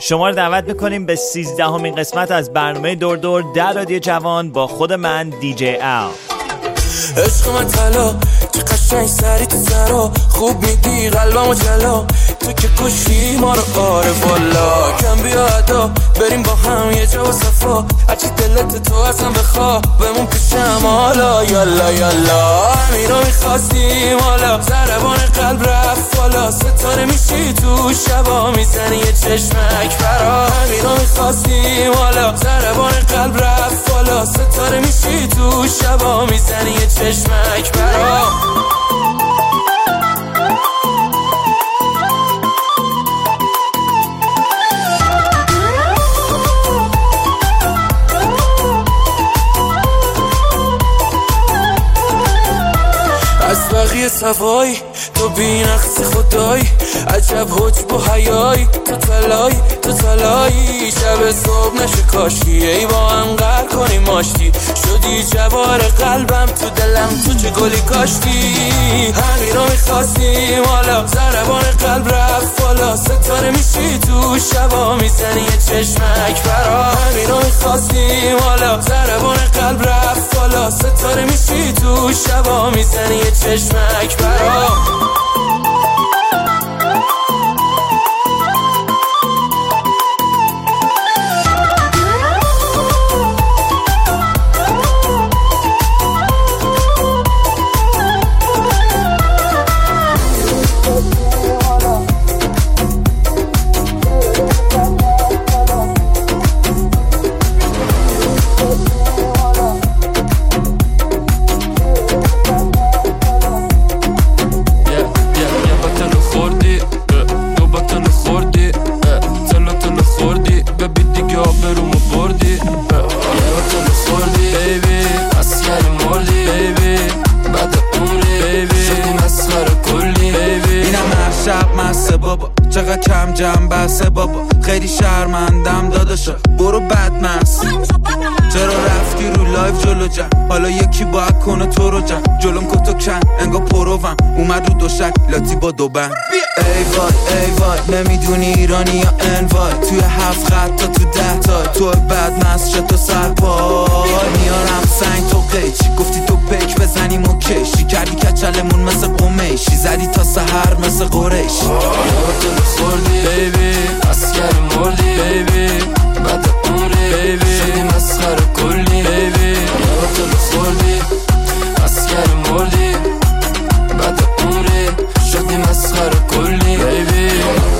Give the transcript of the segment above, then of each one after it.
شما رو دعوت میکنیم به 13مین قسمت از برنامه دور دور در رادیو جوان با خود من دیجی ال. عشق من طلا چه قشنگ سری تو سرا خوب میدی قلبمو جلا تو که کشی ما رو آره والا کم بیا ادا بریم با هم یه جا و صفا هرچی دلت تو ازم بخوا بمون پیشم حالا یالا یالا همینو میخواستیم حالا ضربان قلب رفت بالا ستاره میشی تو شبا میزنی یه چشمک برا همینو میخواستیم حالا ضربان قلب رفت بالا ستاره میشی تو شبا میزنی یه چشمک برا از بقیه صفایی تو بی نقص خدایی عجب حجب و حیایی تو تلایی شب صبح نشه کاشی ای با هم قهر کنیم ماشتی شدی جوار قلبم تو دلم تو چه گلی کاشتی همین رو میخواستیم حالا ضربان قلب رفت بالا ستاره میشی تو شبا میزنی یه چشمک برا همین رو میخواستیم حالا ضربان قلب رفت بالا ستاره میشی تو شبا میزنی یه چشمک برا چقدر کم جمع بسه بابا خیلی شرمندم داداشا برو بدمست چرا رفتی رو لایف جلو جمع حالا یکی باید کنه تو رو جمع جلوم کتو کن انگا پروم اومد رو دوشک لاتی با دو بند ای وای نمیدونی ایرانی یا انوای توی 7 خط تا تو 10 تا تو بدمست شد تو سرپای میارم سنگ تو قیچی گفتی تو پیک بزنیم و کشی کردی کچلمون مثل قمیشی زدی تا سحر مثل قریشی خوردی بیبی اسکر مردی بیبی بعد عمری بیبی شدی مسخره کلی بیبی تو خوردی اسکر مردی بعد عمری شدی مسخره کلی بیبی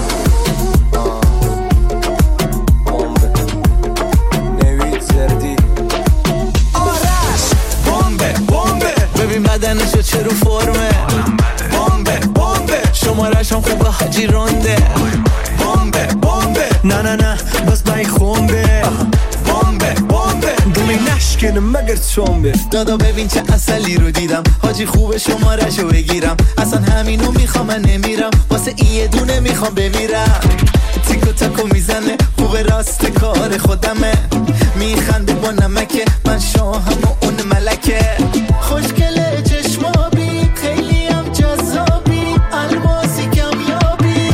نوید زردی آرش بمبه ببین بدنشو چه رو فرمه بمبه شمارش هم خوبه حاجی رونده بمبه نه باز بای خونده بمبه دومی نشکنه مگر چنبه دادا ببین چه اصلی رو دیدم حاجی خوبه شمارشو بگیرم اصلا همینو میخوام من نمیرم واسه این یه دونه میخوام بمیرم تیکو تاکو میزنه خوبه راست کار خودمه میخنده با نمکه من شاهم و اون ملکه خوشگله چشمابی خیلی هم جذابی الماسی کمیابی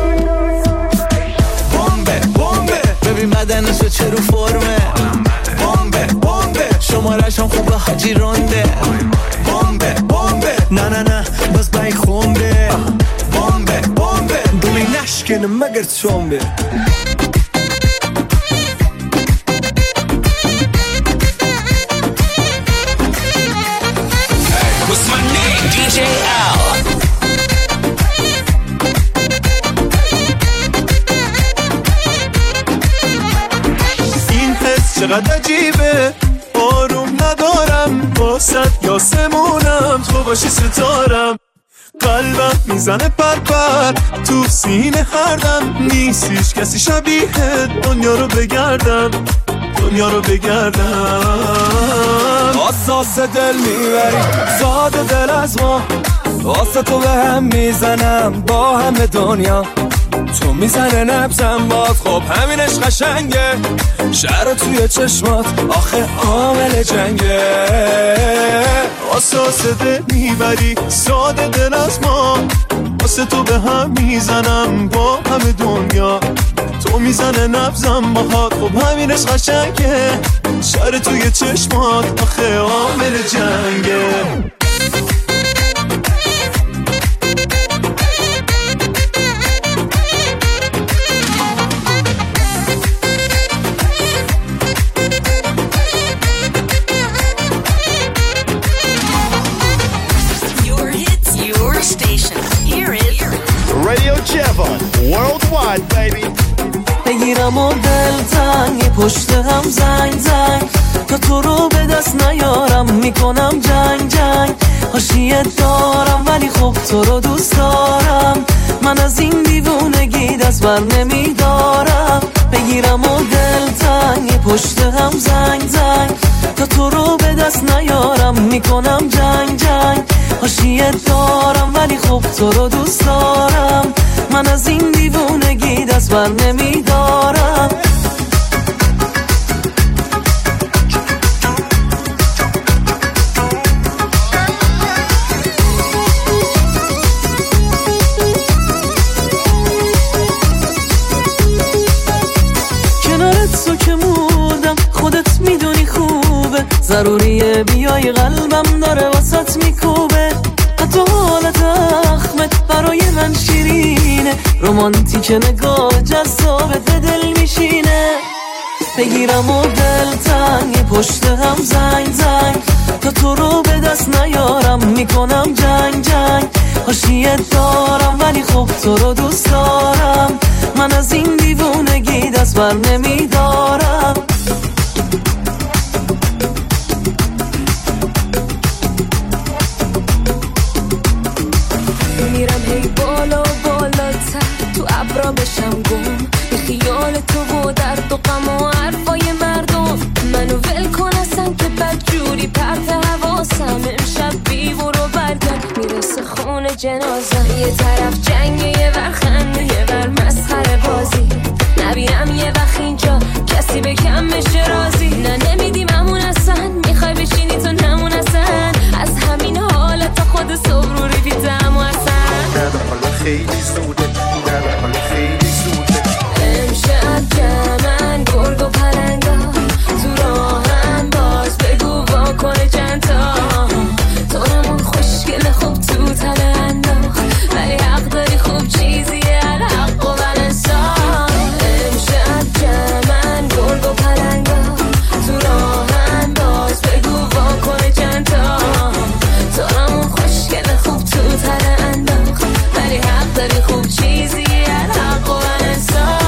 بمبه ببین بدنشو چه رو فرمه بمبه شمارش هم خوبه حاجی رونده بمبه نه باز بای خونده بمبه دومی نشکنه مگر چنبه What's my name? DJ Al. این حس چقدر عجیبه آروم ندارم واسد یاسمونم تو باشی ستارم قلبم میزنه پر تو سینه هر دم نیستیش کسی شبیه دنیا رو بگردم اساس دل میبری زاده دل از ما واسه تو به هم میزنم با همه دنیا تو میزنه نبزم باد خب همینش قشنگه شهر توی چشمات آخه عامل جنگه اساس دل میبری ساده دل از ما واسه تو به هم میزنم با همه دنیا تو تو میزنه نبزم باهات، خب همینش قشنگه، شر توی چشمات آخه عامل جنگه. Radio Javon, worldwide baby. بگیرم و دلتنگ پشت هم زنگ تا تو رو به دست نیارم، میکنم جنگ حاشیه دارم ولی خب تو رو دوست دارم، من از این دیوونگی دست بر نمیدارم. بگیرم و دلتنگ پشت هم زنگ تا تو رو به دست نیارم، میکنم جنگ حاشیه دارم ولی خب تو رو دوست دارم، من از این دیوونگی دست بر نمیدارم. کنارت تو که موندم خودت میدونی خوبه، ضروریه بیای قلبم داره واسط میکوبه، حتی حالت اخمت برای من شیرینه، رومانتیک نگاه جذابت به دل میشینه. بگیرم و دلتنگ پشت هم زنگ تا تو رو به دست نیارم، میکنم جنگ حاشیه دارم ولی خب تو رو دوست دارم، من از این دیوونگی دست بر نمیدارم. میرم هی بالا بالاتر تو ابرا بشم گم، به خیال تو و درد و غم و حرفای مردم، منو ول کن اصلا که بدجوری پرت حواسم، امشب بیور و برگرد میرسه خونه جنازم، یه طرف جنگ یه ور خنده یه ور مسخره بازی، نبینم یه وقت اینجا کسی به کم بشه راضی، نه نمیدیم همون اصلا، میخوای بشینی تو نمون اصلا، از همین حالت خود صبح رو ریفیتم و اصلا حالا خیلی زوده، حالا خیلی زوده. امشب جمعن گرگ و پلنگا تو راهن، باز بگو واکنه چند تا، تو نمون خوشگل خوب تو تله انداخت، ولی حق داری خوب چیزیه الحق و بلنسان. امشب جمعن گرگ و پلنگا تو راهن، باز بگو واکنه چند تا، تو نمون خوشگل خوب تو تله انداخت، ولی حق داری خوب چیزیه الحق و بلنسان.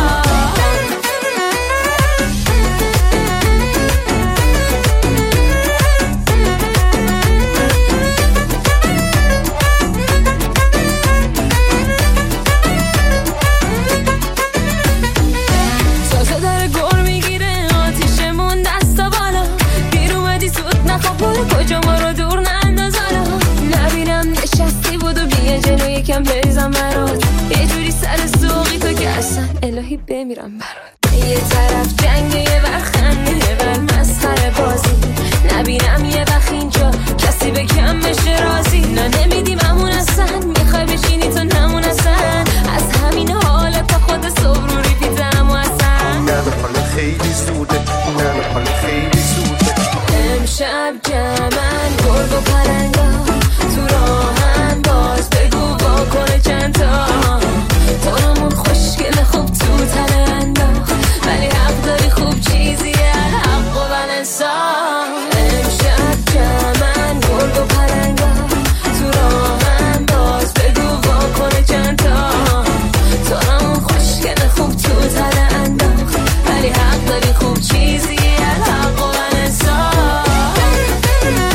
تازه داره گر میگیره آتیشمون دستا بالا، دیر اومدی زود نخواب برو کجا ما رو دور ننداز حالا، نبینم نشستی بودو بیا جلو یکم بریزم برات، یه جوری سر سوقی تو که اصلا الهی بمیرم برات، یه طرف جنگ یه ور خنده یه ور مسخره بازی، نبینم یه وقت اینجا کسی به کم بشه راضی، نه نمیدیم همون اصلا، میخوای بشینی تو نمون اصلا، از همین حالت خود صبح رو ریپیتم و اصلا حالا خیلی زوده، حالا خیلی زوده. امشب جمعن گرگ و پلنگا تو راهن، باز بگو واکنه چند تا، تو نمون خوشگل خوب تو تله انداخت، ولی حق داری خوب چیزیه الحق و بلنسان. امشب جمعن گرگ و پلنگا تو راهن، باز بگو واکنه چند تا، تو نمون خوشگل خوب تو تله انداخت، ولی حق داری خوب چیزیه الحق و بلنسان.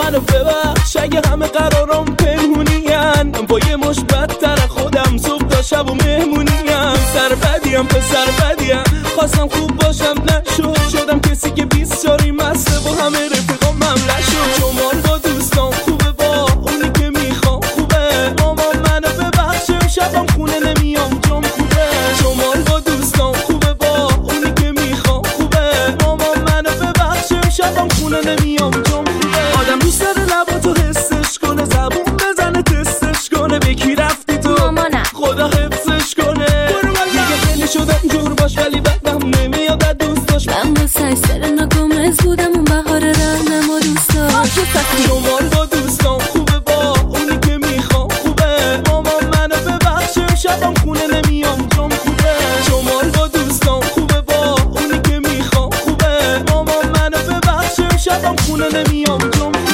منو ببخش اگه همه قرارم پنهونیم. با یه مش بدتر خودم صبح تا شب و مهمونیم. سربدیم پسر بدیم خواستم خوب باشم نشد. شدم کسی که 20 سالی مسته با همه رفیقام مملح شد. شمال با دوستان خوبه با اونی که میخوام خوبه. مامان منو ببخش شبم خونه نمیام جام خوبه. شمال با دوستان خوبه با اونی که میخوام خوبه. مامان منو ببخش شبم خونه نمیام جام خوبه. آدم دوست داره لباتو حسش کنه زبون بزنه تستش کنه. به کی رفتی تو مامانم خدا حفظش کنه. دیگه خیلی شدم جور باش ولی بدم نمیاد از دوست داشت. من با سر ناگمز بودم اون بهار رهنم و دوست داشت. شمال با دوستان خوبه با اونی که میخوام خوبه. مامان منو ببخش شبم خونه نمیام جام خوبه. شمال با دوستان خوبه با اونی که میخوام خوبه. مامان منو ببخش شبم خونه نمیام جام خوبه.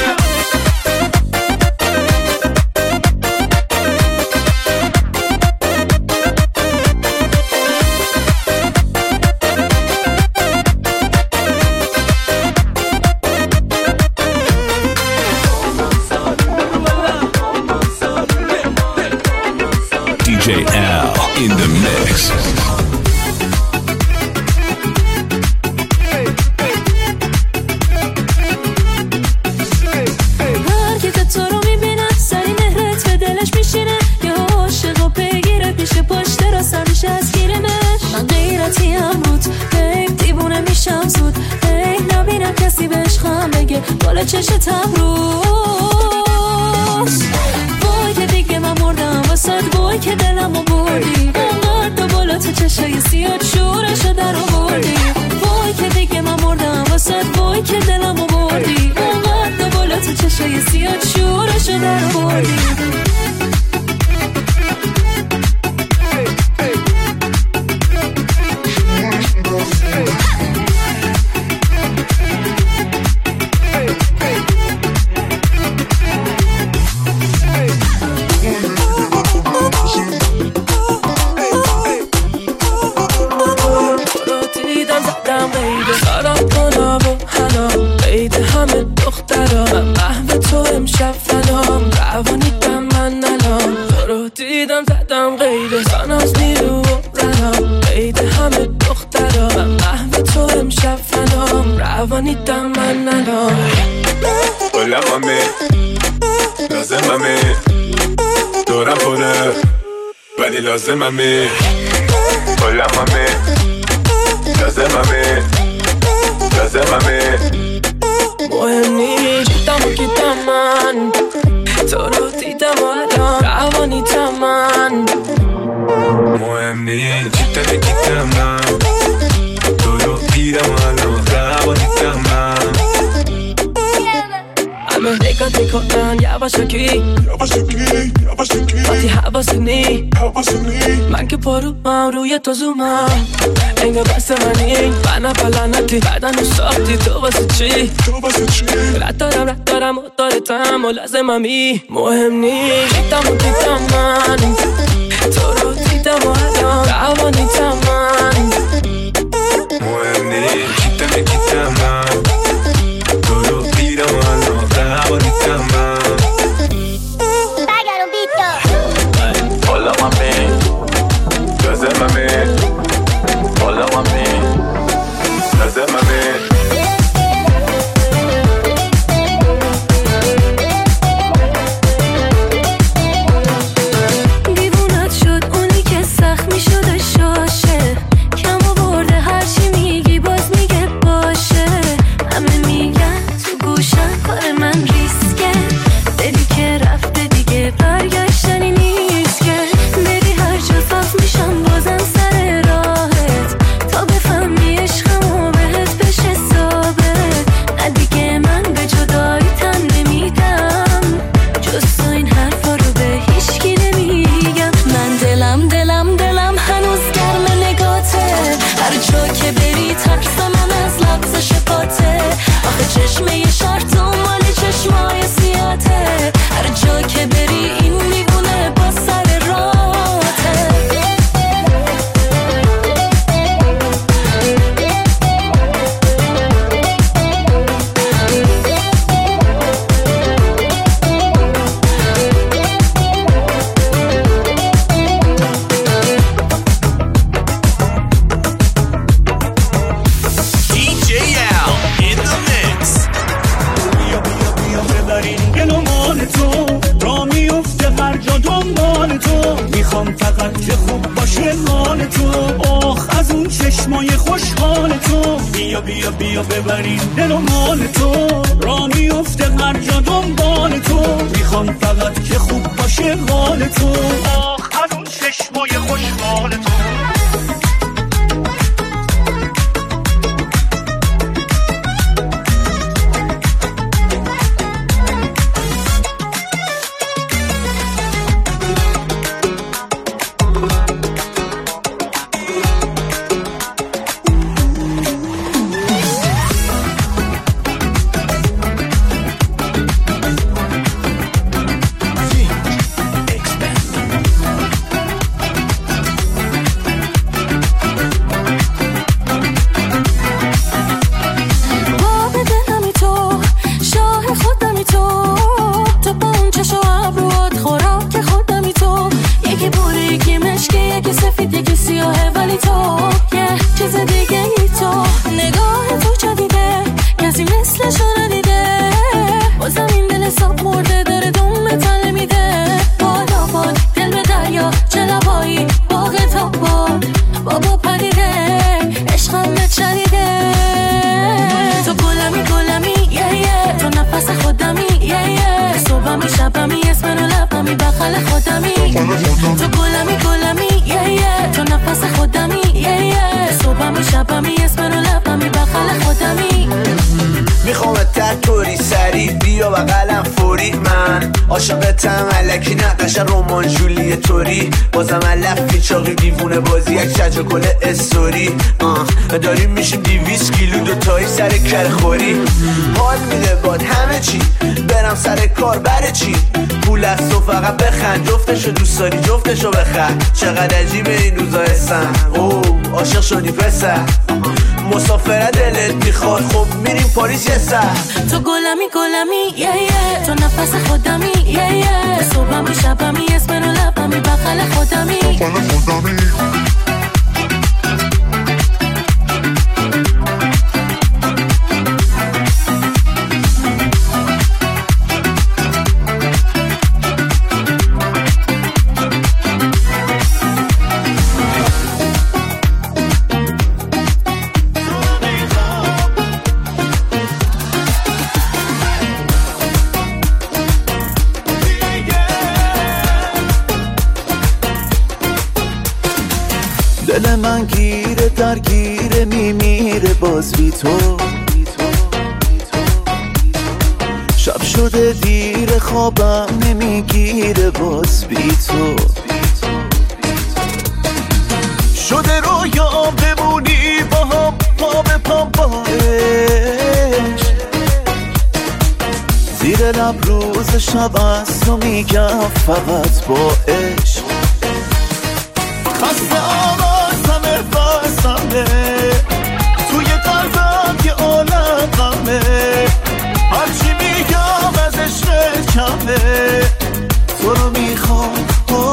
DJ Al in the mix. هر که تو رو میبینم سری مهرت به دلش میشینه. یه عاشق و پیگیره پیش پشت راستم میشه از گیرمش. من غیرتیم بود هی دیوونه میشم زود. هی نبینم کسی بهش خم بگه بالا چشتم روش. وای که دیگه من مردم واسد. وای که دلمو بردی انقدر تو بالا تو چشای سیاد شورشو در آوردی. وای که دیگه من مردم واسد. وای که دلمو بردی انقدر تو بالا تو چشای سیاد شورشو در آوردی. Hola mami, لازممه دورم پره ولی لازممه. Hola mami, لازممه مهم نیست جیتم و گیتم من. تو رو دیدم و الان روانیتم من. مهم نیست جیتم من. تو رو دیدم و الان روانیتم من. همه نگاه میکنن یواشکی وقتی حواسنی. من که پروم روی تو زومم انگار بست منی. من پلنتی بدن رو ساختی تو واسه چی؟ رد دارم و دارتم و لازممی. مهم نیست دیدم و دیدم من. تو رو دیدم و الان روانیتم من. مهم نیست جیتم من. تو رو دیدم و الان روانیتم من. Hola mami, lázmame. Hola mami, lázmame. دیوونت شد اونی که سخت میشده شاشه. چشمای خوشحال تو، بیا بیا بیا ببریم دل و مال تو، را میفته هر جا دنبال تو، میخوام فقط که خوب باشه حال تو، آخ از اون چشمای خوشحال تو. عاشقتم الکی نقش رمان جولی توری بازم علفی چاقی دیوونه بازی یک شجر کل استوری داریم میشیم 200 کیلو دوتایی سر کرخوری حال میده باد همه چی برم سر کار بره چی پول از تو فقط بخند جفتشو دوست داری جفتشو بخند چقدر عجیبه این روزا هستن عاشق شدی پسر مسافره دلت میخواد خب میریم پاریس یه سر تو گلمی تو نفس خودمی صبحم و شبمی اسم رو لبمی بغل خودمی دل من گیره درگیره میمیره باز بی تو شب شده دیر خوابم نمیگیره باز بی تو شده رویام بمونی با هم پا به پا باش زیر لب روز شب از تو میگم فقط با عشق خسته آمازمه بازمه توی قلبم یه عالم غمه هرچی میگم از عشق کمه تو رو میخوام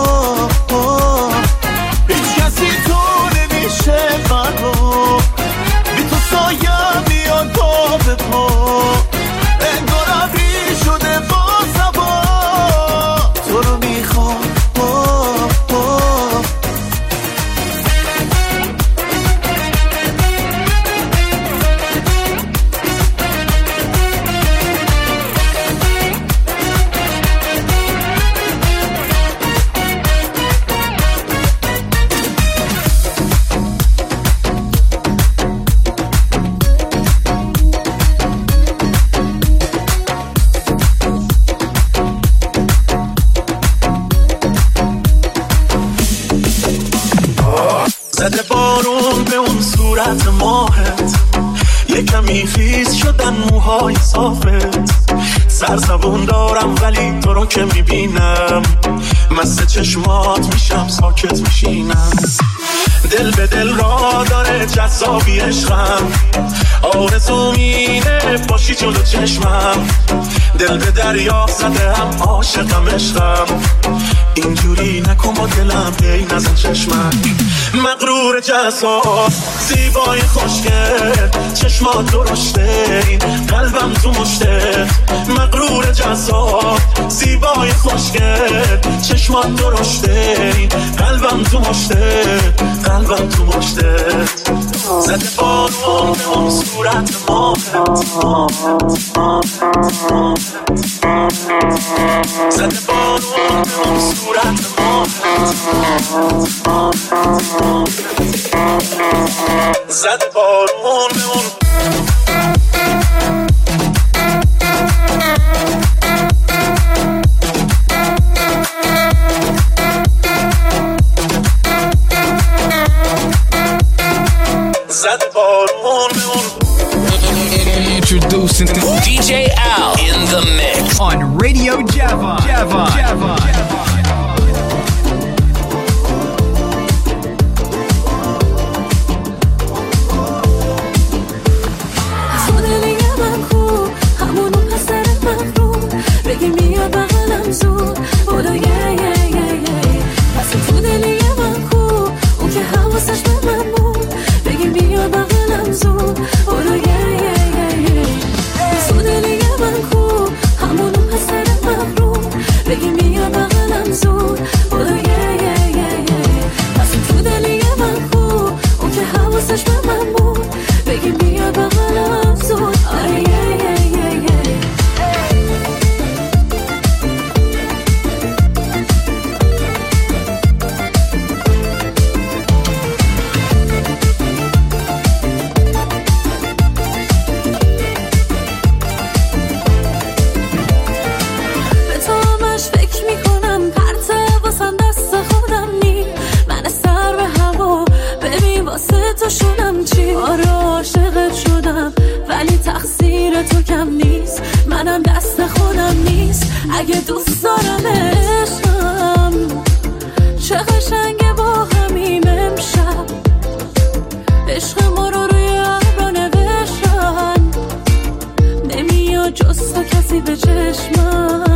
هیچ کسی تو نمیشه منو بی تو سایم میاد پا به پا انگارم ری شده با سبا تو رو میخوام زده بارون به اون صورت ماهت یه کمی خیس شدن موهای صافت سرزبون دارم ولی تو رو که میبینم مست چشمات میشم ساکت میشینم دل به دل را داره جذابی عشقم آرزوم اینه باشی جلو چشمم دل به دریا زده هم عاشقم عشقم اینجوری نکن با دلم ای نزن چشمک مغرور جذاب زیبای خوشگل چشمات درشته این قلبم تو مشته مغرور جذاب زیبای خوشگل چشمات درشته این قلبم تو مشته قلبم تو مشته زده بارون به اون صورت ماهت زده بارون به اون صورت ماهت زده بارون به اون Introducing DJ Al in the mix on Radio Java. اگه دوست دارم عشقم چه قشنگه با همیم امشب عشق ما رو روی ابرا نوشتن نمیاد جز تو کسی به چشمم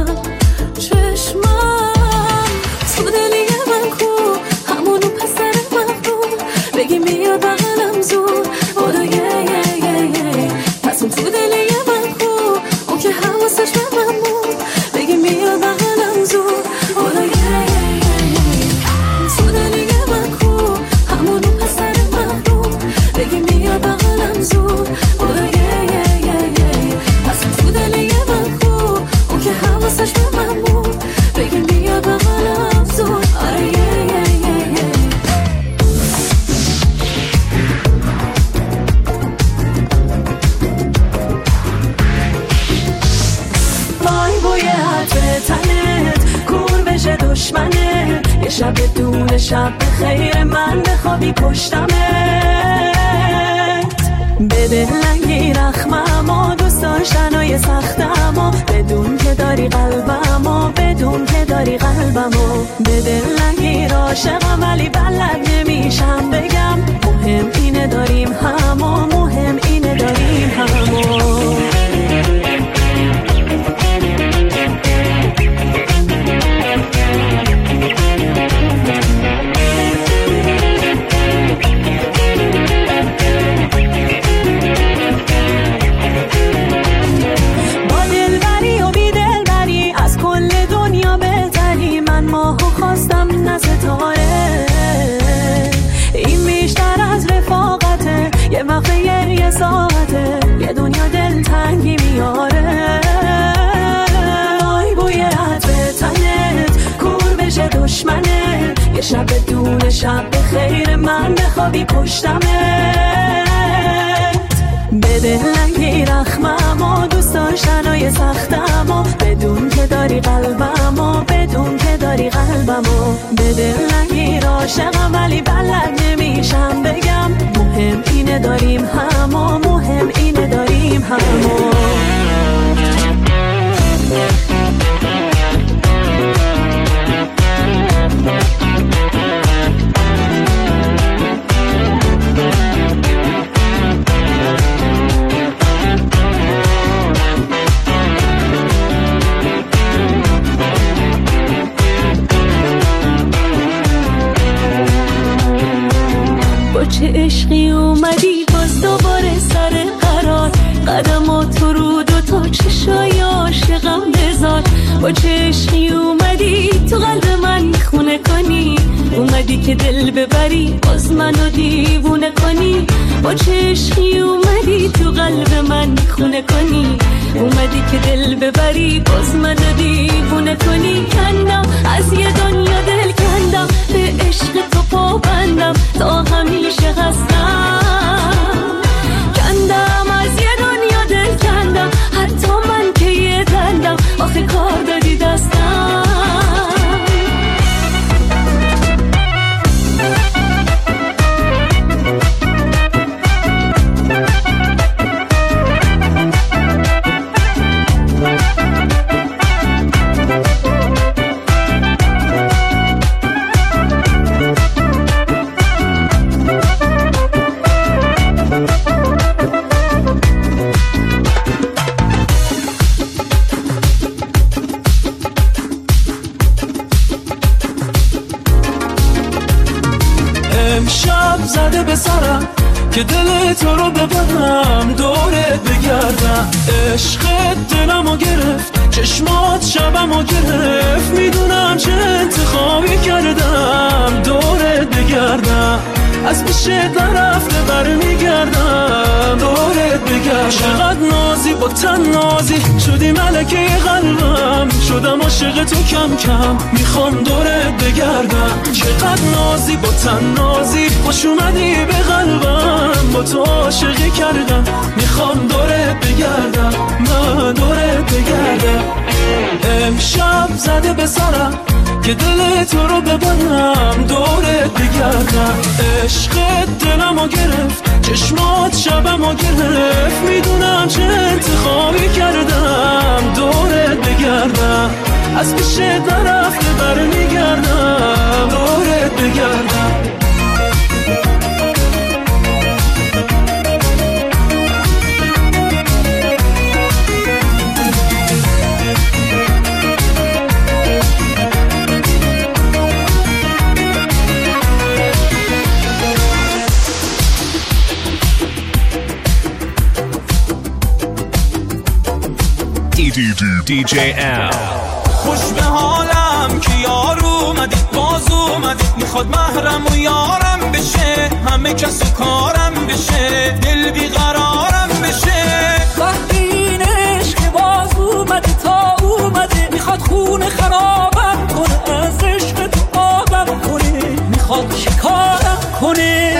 تو دلی من کو همونو پسر مغرور بگی میاد بغلم زود بودو یه پس اون تو دلی من کو اون که حواسش به من بود بگی میاد بغلم زود بودو یه تو دلی من کو همونو پسر مغرور بگی میاد بغلم زود بودو یه پس اون تو دلی من کو اون که حواسش به من بود بگی میاد بغلم زود دشمنه یه شب دون شب بخیر من بخوابی پشتمت بده لنگی رخممو دوست داشتنای سختمو بدون که داری قلبمو بده لنگی عاشقم ولی بلد نمیشم بگم مهم اینه داریم همو یه وقت یه ساعته یه دنیا دلتنگی میاره وای بوی عطر تنت کور بشه دشمنه یه شب دون شب بخیر من بخوابی پشتمت بده لنگی رخممو دوست داشتنای سختمو بدون که داری قلبمو بده لنگی عاشقم ولی بلد نمیشم بگم مهم اینه داریم همو چه عشقی اومدی باز دوباره سر قرار قدمات رو دو تا چشای عاشقم بذار با چه عشقی اومدی تو قلب من خونه کنی اومدی که دل ببری باز منو دیوونه کنی با چشمی اومدی تو قلب من خونه کنی، اومدی که دل ببری باز منو دیوونه کنی. کندم از یه دنیا دل کندم، به عشق تو پابندم تا همیشه هستم. کندم از یه دنیا دل کندم، حتی من که یه دندم آخه کار دادی دستم. امشب زده به سرم که دل تو رو ببرم، دورت بگردم. عشقت دلمو گرفت، چشمات شبمو گرفت، میدونم چه انتخابی کردم. دورت بگردم، از پیشت نرفته برمیگردم. دورت بگردم. چقدر نازی با تن نازی شدی ملکه قلبم، شدم عاشق تو کم کم، میخوام دورت بگردم. چقدر نازی با تن نازی خوش اومدی به قلبم، با تو عاشقی کردم، میخوام دورت بگردم. من دورت بگردم. امشب زده به سرم که دل تو رو ببرم، دورت بگردم. عشقت دلمو گرفت، چشمات شبمو گرفت، میدونم چه انتخابی کردم. دورت بگردم، از پیشت نرفته برمیگردم. دورت بگردم. DJ L. خوش به حالم که یار اومدی باز اومدی، میخواد محرم و یارم بشه، همه کس و کارم بشه، دل بیقرارم بشه. وقتی این عشق باز اومده تا اومده، میخواد خون خرابم کنه، از عشق تو آبم کنه، میخواد شکارم کنه.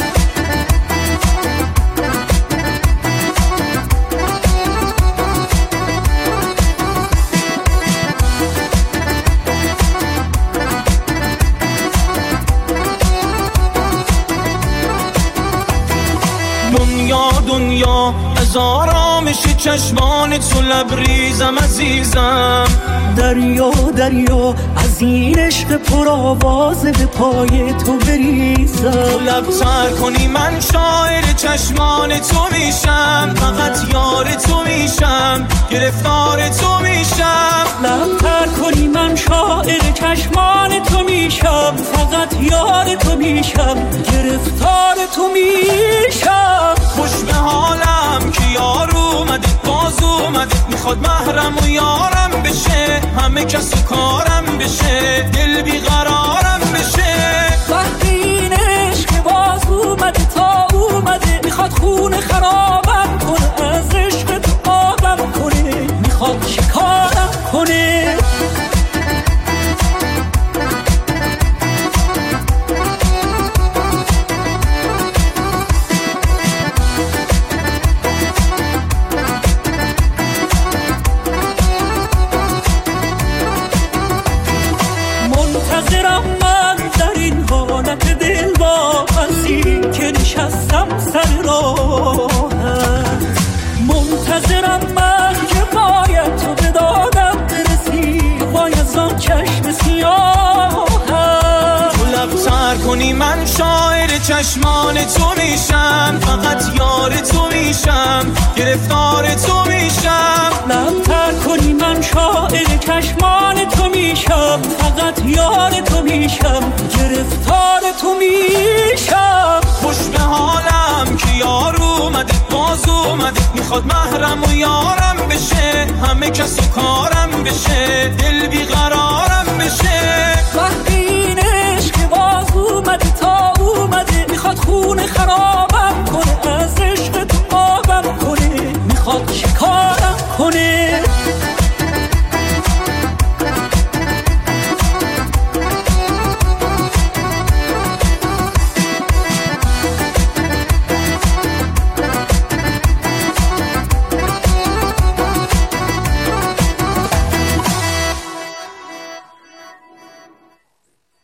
دنیا از آرامش چشمان تو لبریزم عزیزم. دریا دریا از این عشق پر آوازه به پای تو بریزم. تو لب تر کنی من شاعر چشمان تو میشم، فقط یار تو میشم، گرفتار تو میشم. لب تر کنی من شاعر چشمان تو میشم، فقط یار تو میشم، گرفتار تو میشم. خوش به حالم که یار اومده باز اومده، میخواد محرم و یارم بشه، همه کس و کارم بشه، دل بیقرارم بشه. وقتی این عشق باز اومده تا اومده، میخواد خون خرابم کنه، از عشق تو آبم کنه، میخواد شکارم کنه. منتظرم من در این حالت دل با بسی که نشستم سر راهت، منتظرم من که باید تو به دادم برسی، باید آن چشم سیاهت. تو لب تر کنی من شاعر چشمان تو میشم، فقط یار تو میشم، گرفتار تو میشم. لب تر کنی من شاعر چشمان تو میشم، فقط یار تو میشم، گرفتار تو میشم. خوش به حالم که یار اومده باز اومده، میخواد محرم و یارم بشه، همه کس و کارم بشه، دل بیقرارم بشه. وقتی این عشق باز اومده تا اومده، میخواد خون خراب